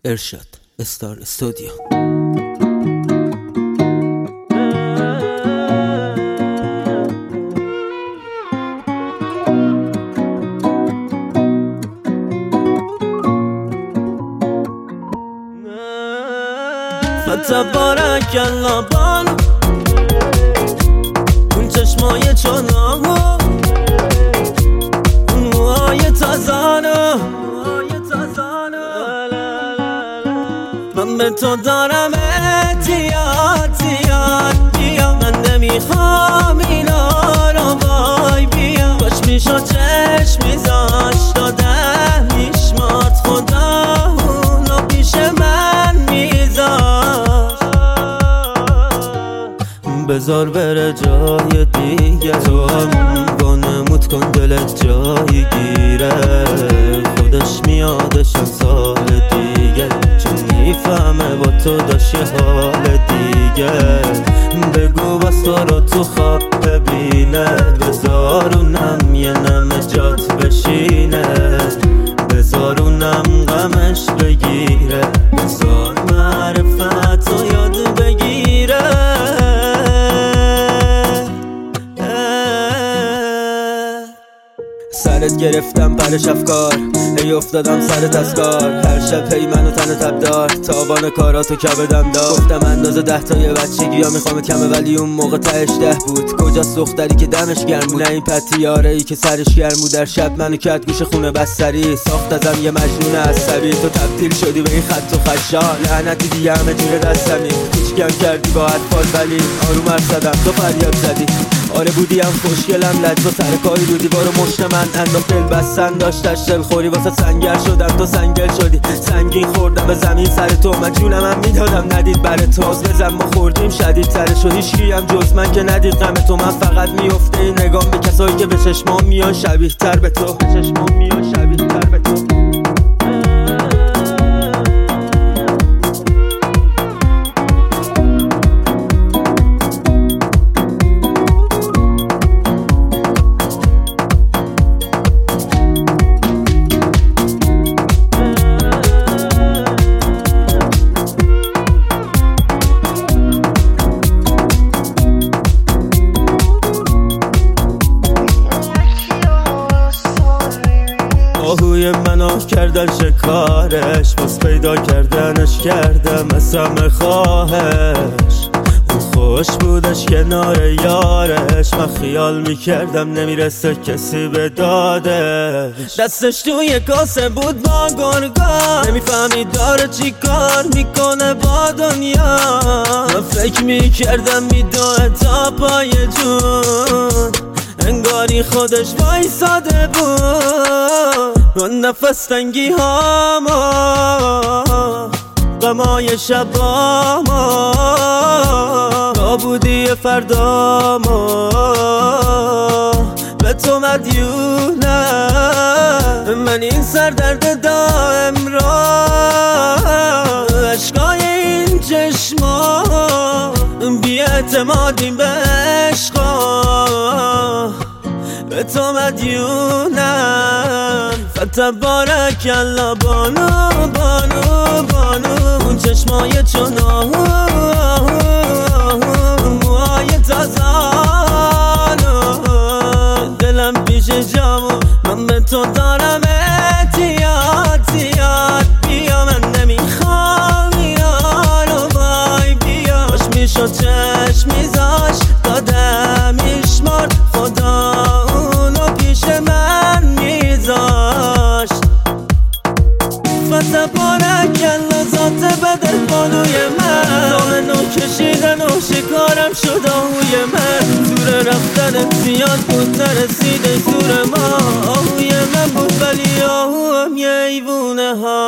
ارشاد استار استودیو. فتبارک الله بانو اون چشمای چنامو، اون موهای تازانو، من به تو دارم اعتیاد بیا، من نمیخوام اینا رو وای بیا، باش میشو چشمی زاش داده میشمارد خدا اونو پیش من میذاش، بذار بره جای دیگه، تو هم وانمود کن دلت جایی گیره، خودش میادش سال دیگه، چون میفهمه با تو داشت یه حال دیگه، بگو بس تو رو تو خواب ببینه، بذار اونم یه نمه جات بشینه، بذار اونم غمش بگیره، بذار معرفت رو یاد بگیره. سرت گرفتم پرش افکار، ای افتادم سرت از کار، هر شب هی منو تن تب دار، تابان کاراتو کبدم دار، گفتم اندازه 10 تا یه بچگی ها میخوامت کمه، ولی اون موقع تهش 10 بود. کجاست دختری که دمش گرم بود، نه این پتیاره ای که سرش گرم بود، در شب منو کرد گوش خونه بستری، ساخت ازم یه مجنون عصبی، تو تبدیل شدی به این خط و خشان، لعنتی دیگه همه جوره دستمی، کوچیکم کردی با اطفال، ولی آروم حرف زدم تو فریاد زدی، آره بودیم خوشگلم، لج و سر کاری رو دیوار و مشت من انداخت، دل بستن داشتش دلخوری واسه سنگر شدم، تو سنگل شدی، سنگین خوردم به زمین سر تو، من جونم هم میدادم ندید بر تو، بزن ما خوردیم شدید تره شد، هیچکی هم جز من که ندید غم تو، من فقط میفته این نگام به کسایی که به چشمام میان شبیه تر به تو، به چشمام میان شبیه تر به تو. آهوی منو کردن شکارش، باز پیدا کردنش کردم از همه خواهش، اون خوش بودش کنار یارش، من خیال میکردم نمیرسه کسی به دادش، دستش توی کاسه بود با گرگان، نمیفهمی داره چی کار میکنه با دنیا، من فکر میکردم میدوه تا پای جون، انگاری خودش وایساده بود، اون نفس تنگی هاما، غمای شباما، نابودی فرداما، به تو مدیونم، من این سردرد دائم را، عشقای این چشما، بی اعتمادیم به عشقا، به تو مدیونم. فتبارک الله بانو بانو بانو، اون چشمای چنامو، موهای تازانو، دلم پیش جامو، من به تو دارم اعتیاد بیا، من نمیخوام اینا رو وای بیا، باش میشو چشمی زاش دادم میشمارد خدا اونو پیش من میذاشت. فتبارک الله ذات بدل بانوی من، دامنو کشیدن و شکارم شد آهوی من، زور رفتن زیاد بود نرسیده زور ما، آهوی من بود ولی آهو هم یه ایوونه ها.